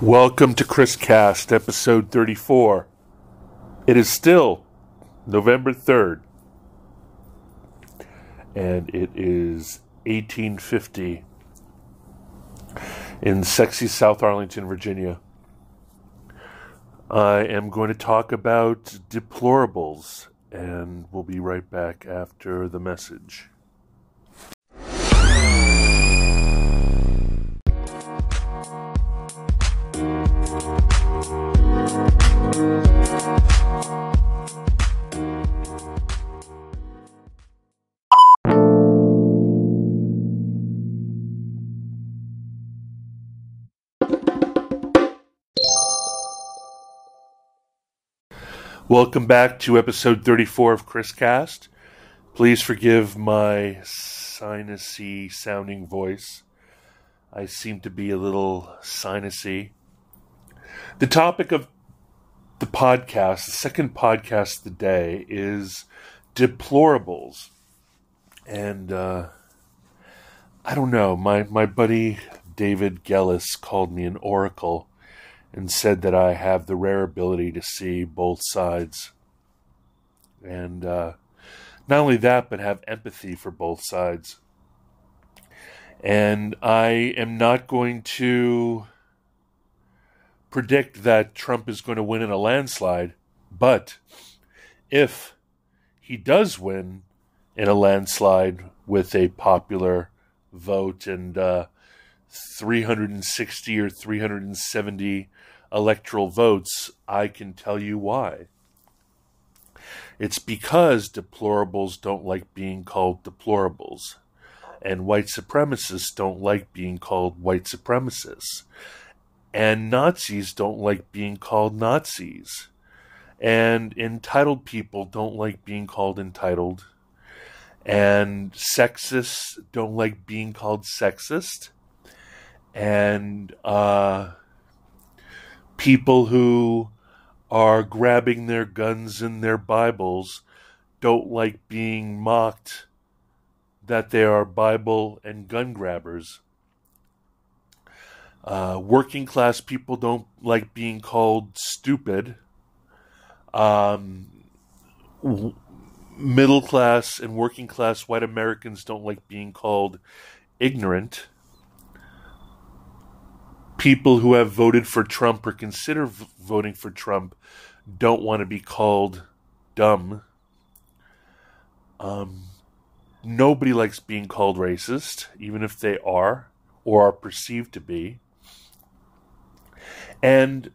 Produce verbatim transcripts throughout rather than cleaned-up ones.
Welcome to Chris Cast, episode thirty-four. It is still November third, and it is eighteen fifty in sexy South Arlington, Virginia. I am going to talk about deplorables, and we'll be right back after the message. Welcome back to episode thirty-four of Chris Cast. Please forgive my sinusy sounding voice. I seem to be a little sinusy. The topic of the podcast, the second podcast of the day, is deplorables. And uh, I don't know, my, my buddy David Gellis called me an oracle and said that I have the rare ability to see both sides. And uh, not only that, but have empathy for both sides. And I am not going to predict that Trump is going to win in a landslide, but if he does win in a landslide with a popular vote and uh, three hundred sixty or three hundred seventy electoral votes, I can tell you why. It's because deplorables don't like being called deplorables, and white supremacists don't like being called white supremacists, and Nazis don't like being called Nazis, and entitled people don't like being called entitled, and sexists don't like being called sexist, and uh people who are grabbing their guns and their Bibles don't like being mocked that they are Bible and gun grabbers. Uh, working class people don't like being called stupid. Um, w- middle class and working class white Americans don't like being called ignorant. People who have voted for Trump or consider v- voting for Trump don't want to be called dumb. Um, nobody likes being called racist, even if they are or are perceived to be. And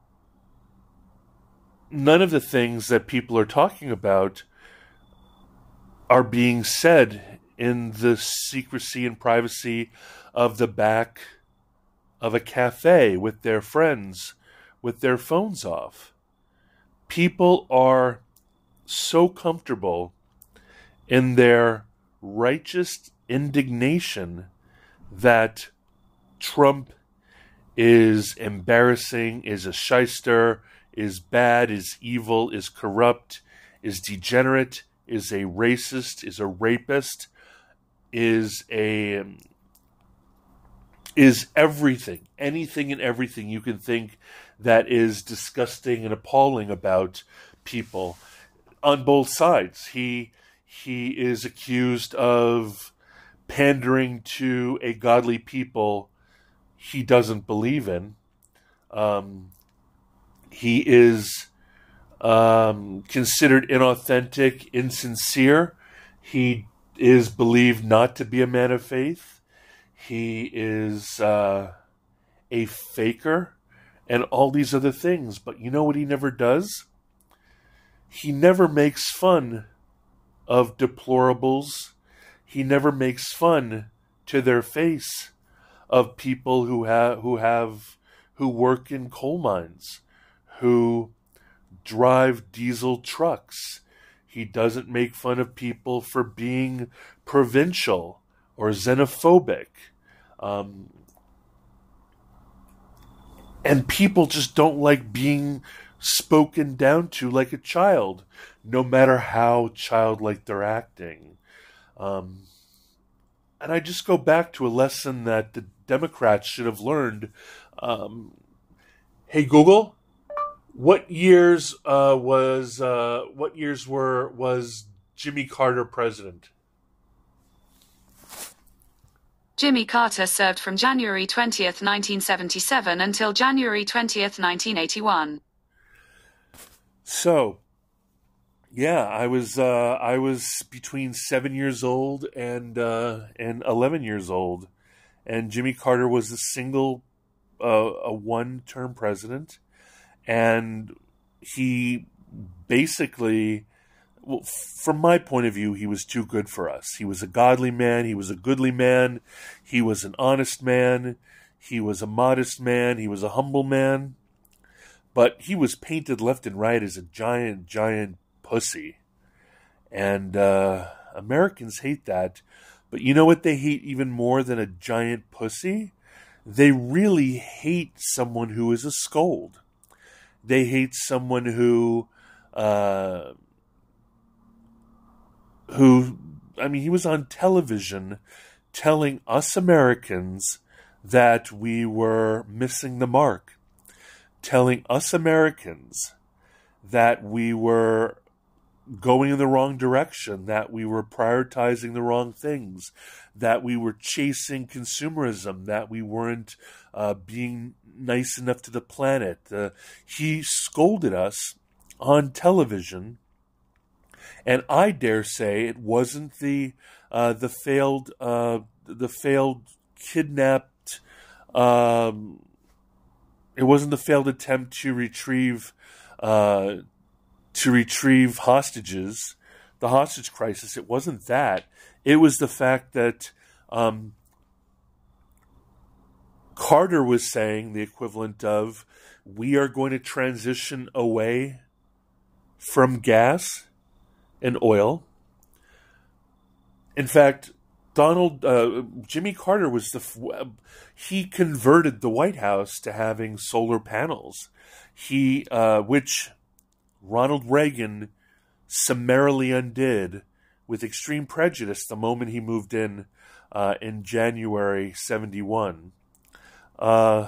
none of the things that people are talking about are being said in the secrecy and privacy of the back of a cafe with their friends, with their phones off. People are so comfortable in their righteous indignation that Trump is embarrassing, is a shyster, is bad, is evil, is corrupt, is degenerate, is a racist, is a rapist, is a is everything, anything and everything you can think that is disgusting and appalling about people on both sides. He he is accused of pandering to a godly people he doesn't believe in. Um, he is um, considered inauthentic, insincere. He is believed not to be a man of faith. He is uh, a faker and all these other things. But you know what he never does? He never makes fun of deplorables. He never makes fun to their face of people who have who have who work in coal mines, who drive diesel trucks. He doesn't make fun of people for being provincial or xenophobic. Um, and people just don't like being spoken down to like a child, no matter how childlike they're acting. Um, and I just go back to a lesson that the Democrats should have learned um, Hey Google, what years uh, was uh, what years were was Jimmy Carter president? Jimmy Carter served from January twentieth, nineteen seventy-seven until January twentieth, nineteen eighty-one. So, yeah, I was uh, I was between seven years old and uh, and eleven years old, and Jimmy Carter was a single uh, a one term president, and he basically, well, from my point of view, he was too good for us. He was a godly man. He was a goodly man. He was an honest man. He was a modest man. He was a humble man. But he was painted left and right as a giant, giant pussy. And uh, Americans hate that. But you know what they hate even more than a giant pussy? They really hate someone who is a scold. They hate someone who... Uh, who, I mean, he was on television telling us Americans that we were missing the mark, telling us Americans that we were going in the wrong direction, that we were prioritizing the wrong things, that we were chasing consumerism, that we weren't uh, being nice enough to the planet. Uh, he scolded us on television. And I dare say it wasn't the uh, the failed uh, the failed kidnapped. Um, it wasn't the failed attempt to retrieve uh, to retrieve hostages, the hostage crisis. It wasn't that. It was the fact that um, Carter was saying the equivalent of, "We are going to transition away from gas and oil." In fact, Donald uh, Jimmy Carter was the he converted the White House to having solar panels. He, uh, which Ronald Reagan summarily undid with extreme prejudice the moment he moved in uh, in January seventy-one. Uh,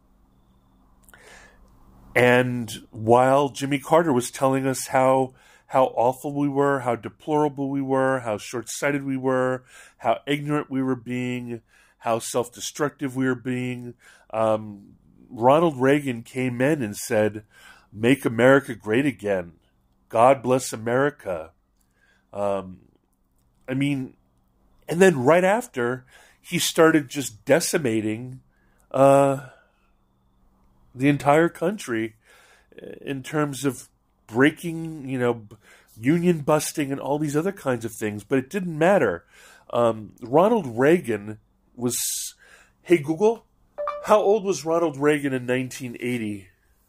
and while Jimmy Carter was telling us how how awful we were, how deplorable we were, how short-sighted we were, how ignorant we were being, how self-destructive we were being, um, Ronald Reagan came in and said, "Make America great again. God bless America." Um, I mean, and then right after, he started just decimating uh, the entire country in terms of breaking, you know, union busting and all these other kinds of things. But it didn't matter. Um, Ronald Reagan was... Hey, Google, how old was Ronald Reagan in nineteen eighty?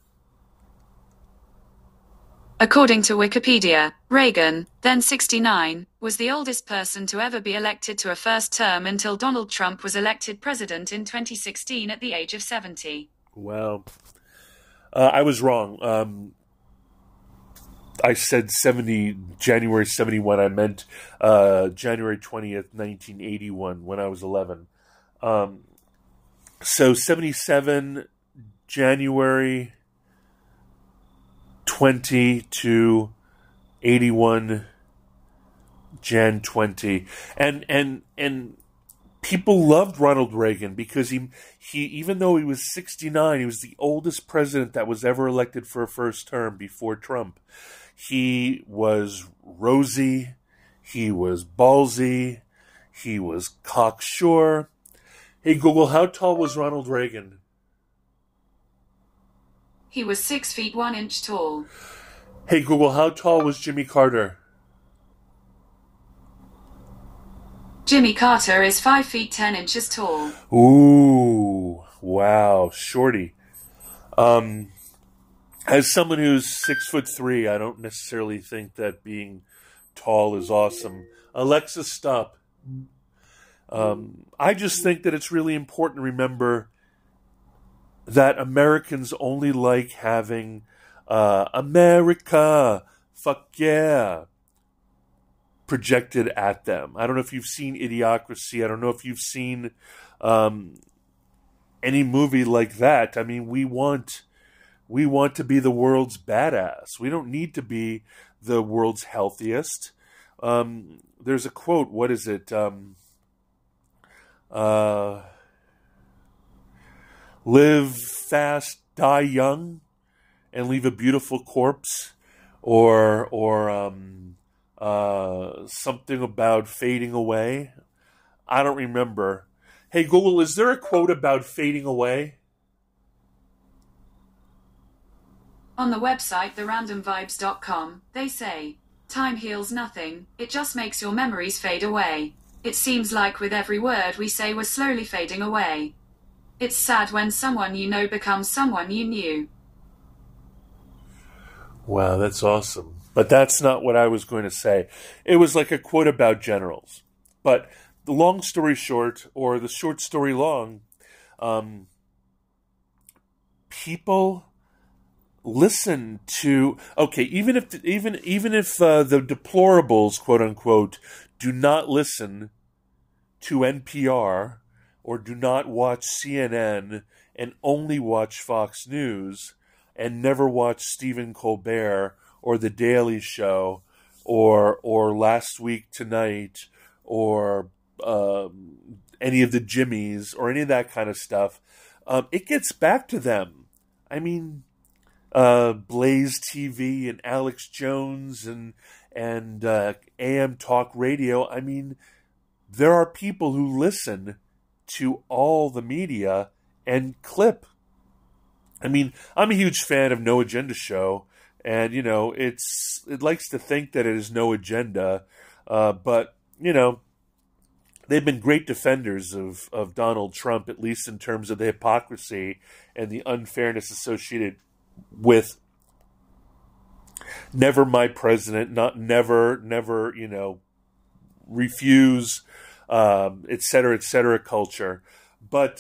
According to Wikipedia, Reagan, then sixty-nine, was the oldest person to ever be elected to a first term until Donald Trump was elected president in twenty sixteen at the age of seventy. Wow. Uh, I was wrong. Um, I said seventy, January seventy-one. I meant uh, January twentieth, nineteen eighty-one, when I was eleven. Um, so seventy-seven, January twenty to eighty-one, Jan twenty. And, and, and people loved Ronald Reagan because he, he, even though he was sixty-nine, he was the oldest president that was ever elected for a first term before Trump. He was rosy, he was ballsy, he was cocksure. Hey Google, how tall was Ronald Reagan? He was six feet one inch tall. Hey Google, how tall was Jimmy Carter? Jimmy Carter is five feet ten inches tall. Ooh, wow, shorty. Um... As someone who's six foot three, I don't necessarily think that being tall is awesome. Alexa, stop. Um, I just think that it's really important to remember that Americans only like having uh, America, fuck yeah, projected at them. I don't know if you've seen Idiocracy. I don't know if you've seen um, any movie like that. I mean, we want... We want to be the world's badass. We don't need to be the world's healthiest. Um, there's a quote. What is it? Um, uh, live fast, die young, and leave a beautiful corpse, or or um, uh, something about fading away. I don't remember. Hey Google, is there a quote about fading away? On the website the random vibes dot com, they say, time heals nothing, it just makes your memories fade away. It seems like with every word we say we're slowly fading away. It's sad when someone you know becomes someone you knew. Wow, that's awesome. But that's not what I was going to say. It was like a quote about generals. But the long story short, or the short story long, um, people listen to, okay, even if even even if uh, the deplorables, quote unquote, do not listen to N P R or do not watch C N N and only watch Fox News and never watch Stephen Colbert or The Daily Show or or Last Week Tonight or um, any of the Jimmys or any of that kind of stuff, um, it gets back to them. I mean, Uh, Blaze T V and Alex Jones and and uh, A M Talk Radio. I mean, there are people who listen to all the media and clip. I mean, I'm a huge fan of No Agenda Show, and you know, it's it likes to think that it is no agenda, uh, but you know, they've been great defenders of of Donald Trump, at least in terms of the hypocrisy and the unfairness associated with never my president, not never, never, you know, refuse, um, et cetera, et cetera culture. But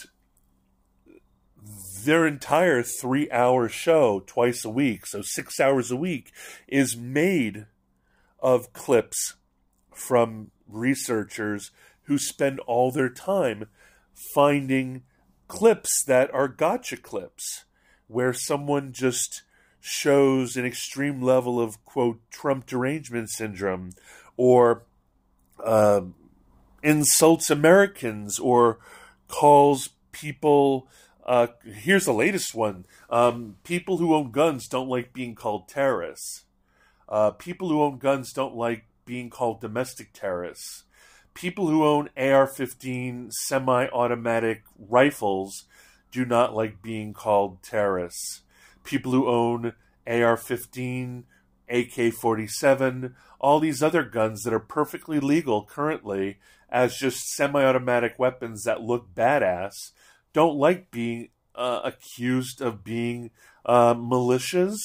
their entire three-hour show twice a week, so six hours a week, is made of clips from researchers who spend all their time finding clips that are gotcha clips, where someone just shows an extreme level of, quote, Trump derangement syndrome, or uh, insults Americans, or calls people, uh, here's the latest one, um, people who own guns don't like being called terrorists. Uh, people who own guns don't like being called domestic terrorists. People who own A R fifteen semi-automatic rifles do not like being called terrorists. People who own A R fifteen, A K forty-seven, all these other guns that are perfectly legal currently as just semi-automatic weapons that look badass, don't like being uh, accused of being uh, militias.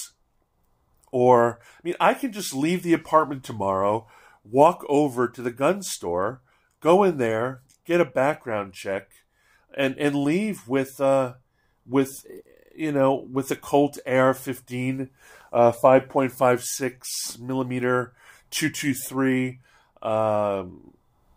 Or, I mean, I can just leave the apartment tomorrow, walk over to the gun store, go in there, get a background check, and and leave with uh with you know with a Colt A R fifteen, uh five point five six millimeter two twenty-three um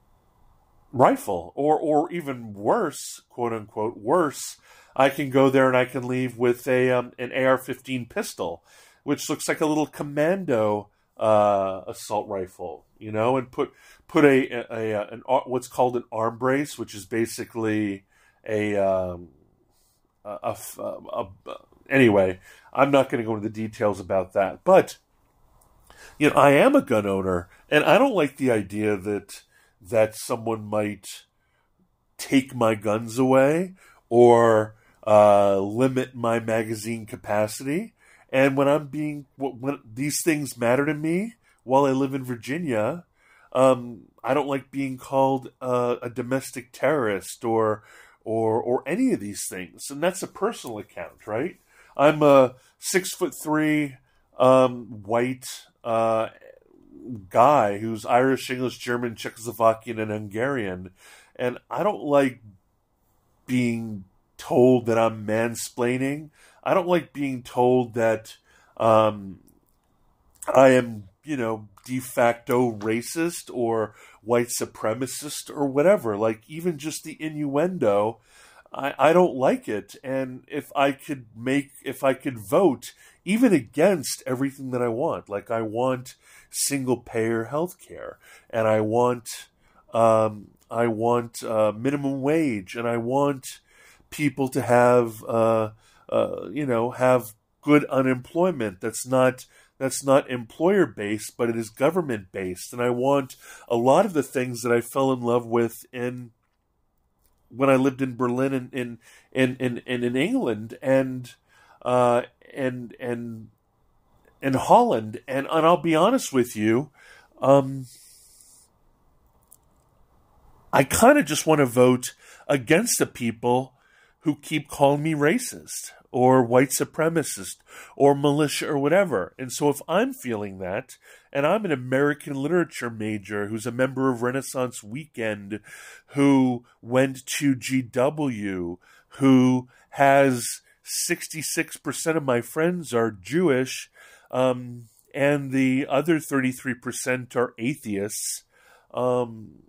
rifle, or or even worse, quote unquote worse, I can go there and I can leave with a um, an A R fifteen pistol, which looks like a little commando uh assault rifle, you know, and put put a, a, a an what's called an arm brace, which is basically a, um, a, a, a, a anyway, I'm not going to go into the details about that, but you know, I am a gun owner, and I don't like the idea that that someone might take my guns away or uh, limit my magazine capacity. And when I'm being, when these things matter to me while I live in Virginia, um, I don't like being called uh, a domestic terrorist or or or any of these things. And that's a personal account, right? I'm a six foot three um, white uh, guy who's Irish, English, German, Czechoslovakian, and Hungarian, and I don't like being told that I'm mansplaining. I don't like being told that um, I am, you know, de facto racist or white supremacist or whatever. Like, even just the innuendo I, I don't like it. And if I could make, if I could vote even against everything that I want, like I want single payer health care, and I want, um, I want uh, minimum wage, and I want people to have, uh, uh, you know, have good unemployment that's not that's not employer based, but it is government based, and I want a lot of the things that I fell in love with in when I lived in Berlin and in in in, in, in England and uh, and and and Holland, and and I'll be honest with you, um, I kind of just want to vote against the people who keep calling me racist or white supremacist or militia or whatever. And so if I'm feeling that, and I'm an American literature major who's a member of Renaissance Weekend, who went to G W, who has sixty-six percent of my friends are Jewish, um, and the other thirty-three percent are atheists, um,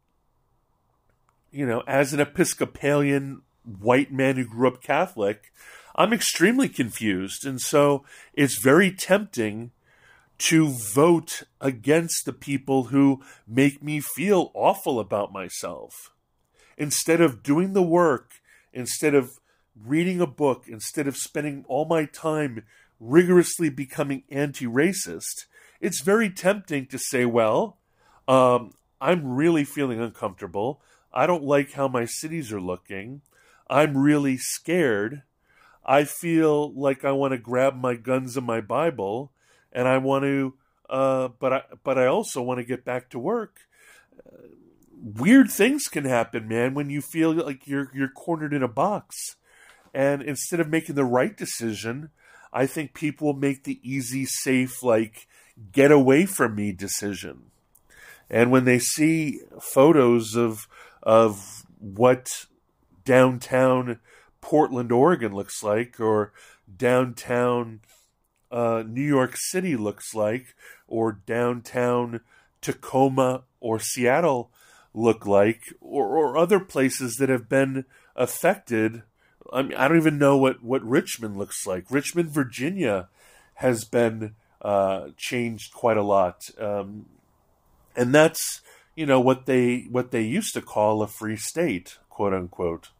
you know, as an Episcopalian white man who grew up Catholic, I'm extremely confused. And so it's very tempting to vote against the people who make me feel awful about myself. Instead of doing the work, instead of reading a book, instead of spending all my time rigorously becoming anti-racist, it's very tempting to say, well, um, I'm really feeling uncomfortable. I don't like how my cities are looking. I'm really scared. I feel like I want to grab my guns and my Bible, and I want to, uh, but I, but I also want to get back to work. Uh, weird things can happen, man, when you feel like you're you're cornered in a box. And instead of making the right decision, I think people will make the easy, safe, like, get away from me decision. And when they see photos of of what downtown Portland, Oregon looks like, or downtown uh, New York City looks like, or downtown Tacoma or Seattle look like, or, or other places that have been affected. I mean, I don't even know what, what Richmond looks like. Richmond, Virginia has been uh, changed quite a lot. Um, and that's, you know, what they what they used to call a free state, quote unquote.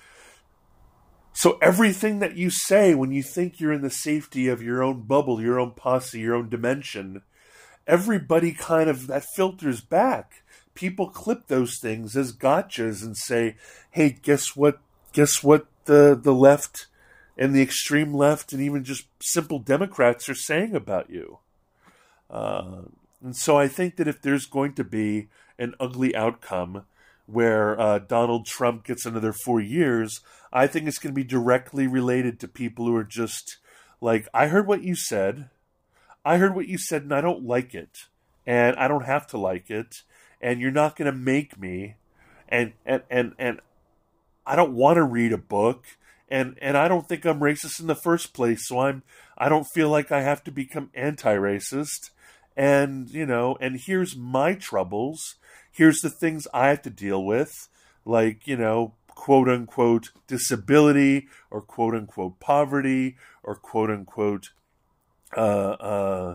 So everything that you say when you think you're in the safety of your own bubble, your own posse, your own dimension, everybody kind of, that filters back. People clip those things as gotchas and say, hey, guess what, guess what the, the left and the extreme left and even just simple Democrats are saying about you. Uh, and so I think that if there's going to be an ugly outcome where uh, Donald Trump gets another four years, I think it's going to be directly related to people who are just like, I heard what you said. I heard what you said, and I don't like it. And I don't have to like it. And you're not going to make me. And, and, and, and I don't want to read a book. And, and I don't think I'm racist in the first place. So I'm, I don't feel like I have to become anti-racist. And, you know, and here's my troubles. Here's the things I have to deal with, like, you know, quote unquote disability, or quote unquote poverty, or quote unquote uh, uh,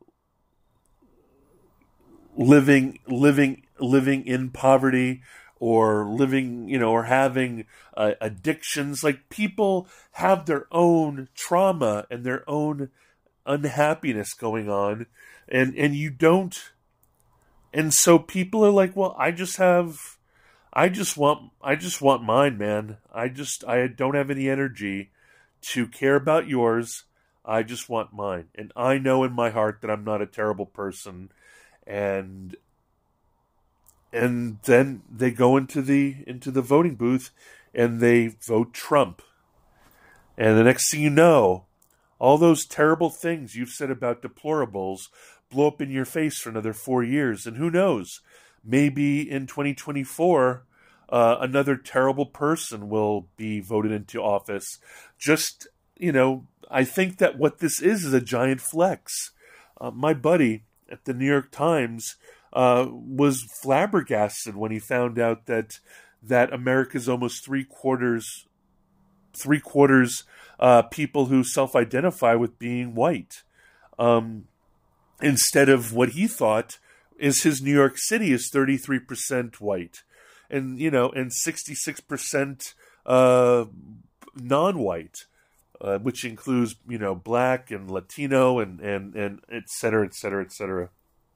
living living living in poverty, or living, you know, or having uh, addictions. Like, people have their own trauma and their own unhappiness going on, and and you don't. And so people are like, well, I just have, I just want, I just want mine, man. I just, I don't have any energy to care about yours. I just want mine. And I know in my heart that I'm not a terrible person. And, and then they go into the, into the voting booth and they vote Trump. And the next thing you know, all those terrible things you've said about deplorables blow up in your face for another four years. And who knows, maybe in twenty twenty-four, uh, another terrible person will be voted into office. Just, you know, I think that what this is is a giant flex. Uh, my buddy at the New York Times uh, was flabbergasted when he found out that that America's almost three quarters, three quarters uh, people who self-identify with being white, um, instead of what he thought is his New York City is thirty-three percent white, and you know, and sixty-six percent uh, non-white, uh, which includes you know black and Latino and and and et cetera, et cetera, et cetera.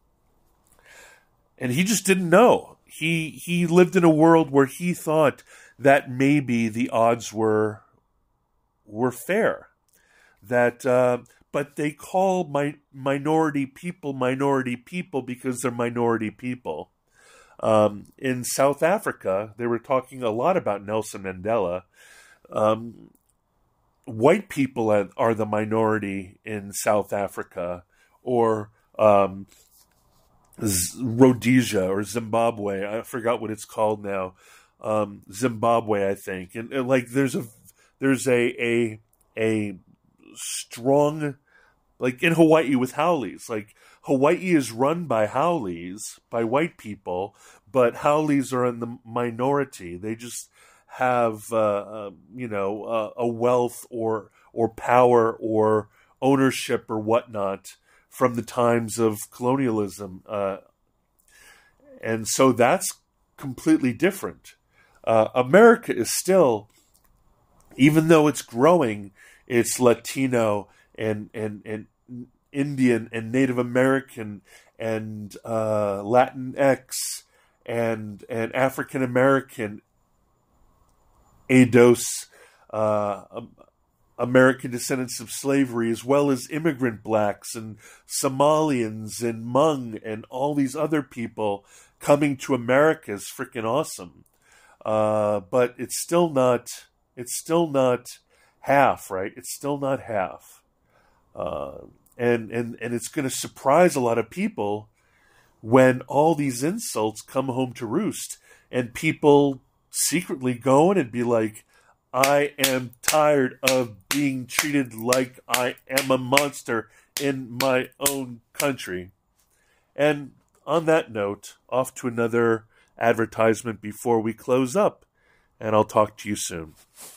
And he just didn't know. He he lived in a world where he thought that maybe the odds were were fair. That uh, but they call my minority people minority people because they're minority people. Um, in South Africa, they were talking a lot about Nelson Mandela. Um, white people are, are the minority in South Africa, or um, Rhodesia or Zimbabwe. I forgot what it's called now. Um, Zimbabwe, I think. And, and like, there's a there's a a a strong, like in Hawaii with Haoles. Like Hawaii is run by Haoles, by white people, but Haoles are in the minority. They just have uh, uh, you know uh, a wealth or or power or ownership or whatnot from the times of colonialism. Uh, and so that's completely different. Uh, America is still, even though it's growing, it's Latino and, and, and Indian and Native American and uh, Latinx and, and African American, A D O S, uh, American descendants of slavery, as well as immigrant blacks and Somalians and Hmong and all these other people coming to America is freaking awesome. Uh, but it's still not, it's still not half, right? It's still not half. Uh, and, and, and it's going to surprise a lot of people when all these insults come home to roost and people secretly go in and be like, I am tired of being treated like I am a monster in my own country. And on that note, off to another advertisement before we close up, and I'll talk to you soon.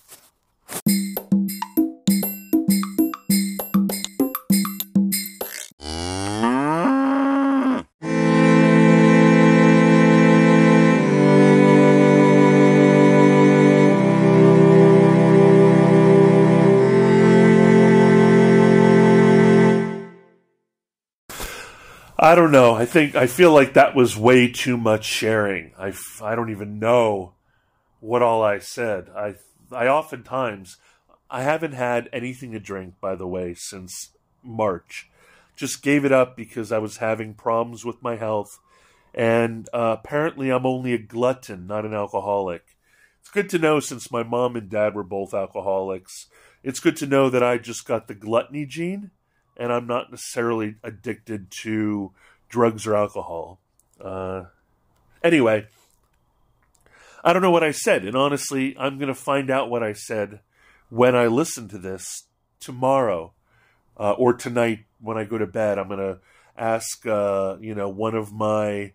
I don't know. I think I feel like that was way too much sharing. I, I don't even know what all I said. I I oftentimes I haven't had anything to drink, by the way, since March. Just gave it up because I was having problems with my health, and uh, apparently I'm only a glutton, not an alcoholic. It's good to know, since my mom and dad were both alcoholics. It's good to know that I just got the gluttony gene, and I'm not necessarily addicted to drugs or alcohol. Uh, anyway, I don't know what I said, and honestly, I'm going to find out what I said when I listen to this tomorrow uh, or tonight when I go to bed. I'm going to ask, uh, you know, one of my...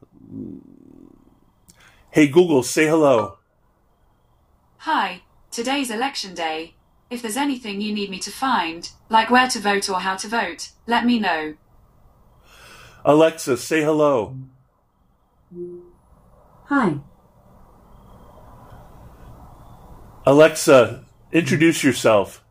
Hey, Google, say hello. Hi, today's election day. If there's anything you need me to find, like where to vote or how to vote, let me know. Alexa, say hello. Hi. Alexa, introduce yourself.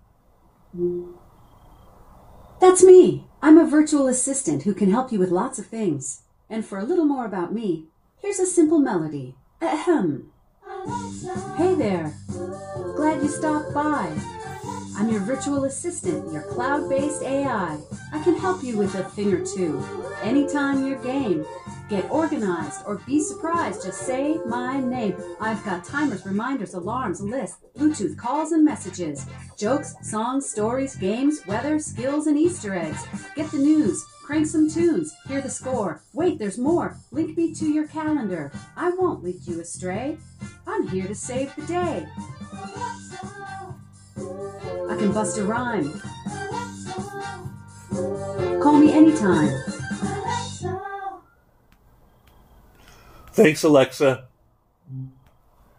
That's me. I'm a virtual assistant who can help you with lots of things. And for a little more about me, here's a simple melody. Ahem. Hey there. Glad you stopped by. I'm your virtual assistant, your cloud-based A I. I can help you with a thing or two. Anytime you're game, get organized or be surprised, just say my name. I've got timers, reminders, alarms, lists, Bluetooth calls and messages, jokes, songs, stories, games, weather, skills, and Easter eggs. Get the news, crank some tunes, hear the score. Wait, there's more. Link me to your calendar. I won't lead you astray. I'm here to save the day. I can bust a rhyme. Call me anytime. Thanks, Alexa.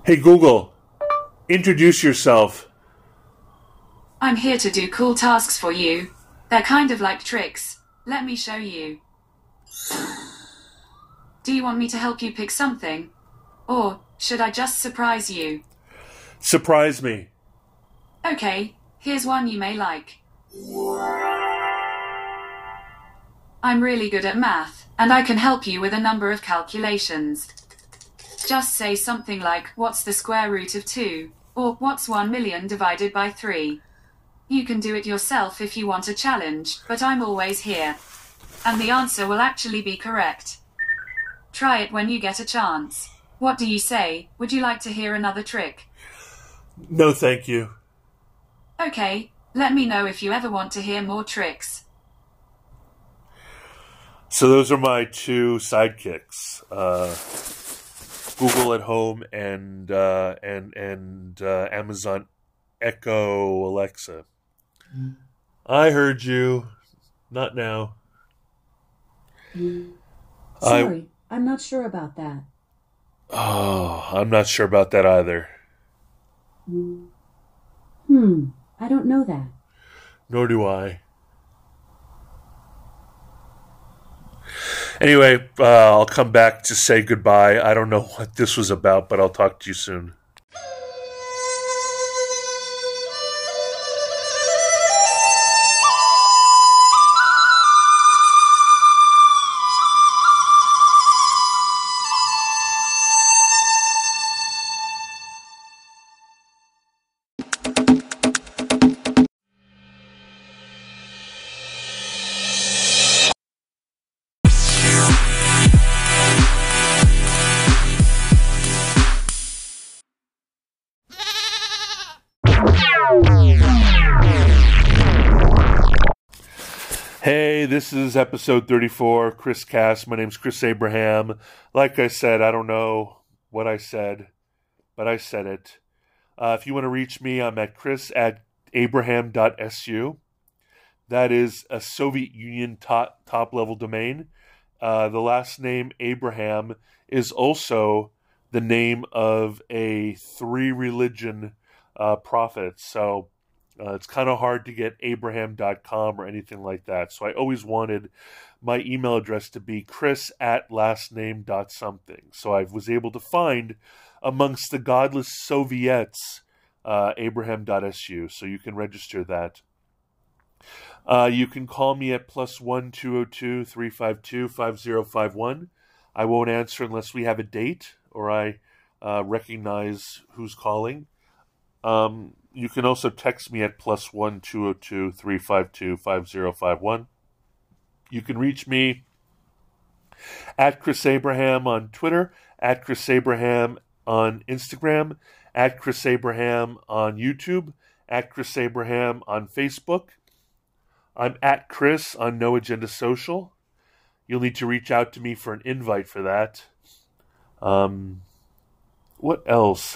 Hey Google, introduce yourself. I'm here to do cool tasks for you. They're kind of like tricks. Let me show you. Do you want me to help you pick something? Or should I just surprise you? Surprise me. Okay, here's one you may like. I'm really good at math, and I can help you with a number of calculations. Just say something like, what's the square root of two? Or what's one million divided by three? You can do it yourself if you want a challenge, but I'm always here. And the answer will actually be correct. Try it when you get a chance. What do you say? Would you like to hear another trick? No, thank you. Okay, let me know if you ever want to hear more tricks. So those are my two sidekicks. Uh, Google at Home and uh, and and uh, Amazon Echo Alexa. I heard you. Not now. Sorry, I, I'm not sure about that. Oh, I'm not sure about that either. Hmm, I don't know that. Nor do I. Anyway, uh, I'll come back to say goodbye. I don't know what this was about, but I'll talk to you soon. Hey, this is episode thirty-four, Chris Cast. My name's Chris Abraham. Like I said, I don't know what I said, but I said it. Uh, if you want to reach me, I'm at chris at abraham dot s u. That is a Soviet Union top, top-level domain. Uh, the last name Abraham is also the name of a three-religion uh, prophet. So uh, it's kind of hard to get abraham dot com or anything like that. So I always wanted my email address to be chris at lastname dot something. So I was able to find amongst the godless Soviets uh, abraham dot s u. So you can register that. Uh, you can call me at plus one two zero two three five two five zero five one. I won't answer unless we have a date or I uh, recognize who's calling. Um, you can also text me at plus one two zero two three five two five zero five one. You can reach me at Chris Abraham on Twitter, at Chris Abraham on Instagram, at Chris Abraham on YouTube, at Chris Abraham on Facebook. I'm at Chris on No Agenda Social. You'll need to reach out to me for an invite for that. Um, what else?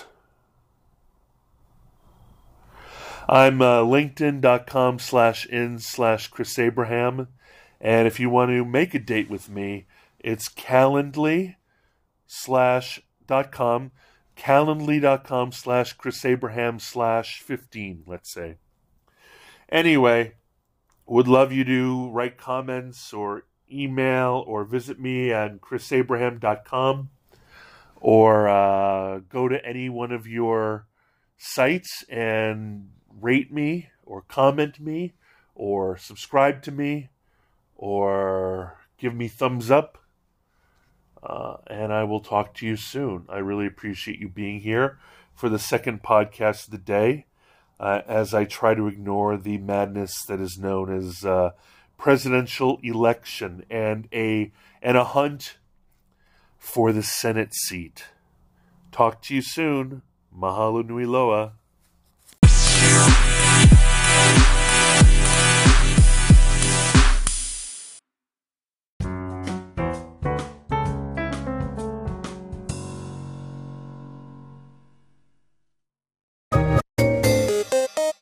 I'm uh, linkedin.com slash in slash Chris Abraham. And if you want to make a date with me, it's calendly slash dot com, calendly.com slash Chris Abraham slash 15, let's say. Anyway, would love you to write comments or email or visit me at chris abraham dot com or uh, go to any one of your sites and rate me or comment me or subscribe to me or give me thumbs up. Uh, and I will talk to you soon. I really appreciate you being here for the second podcast of the day. Uh, as I try to ignore the madness that is known as uh, presidential election and a and a hunt for the Senate seat. Talk to you soon. Mahalo nui loa.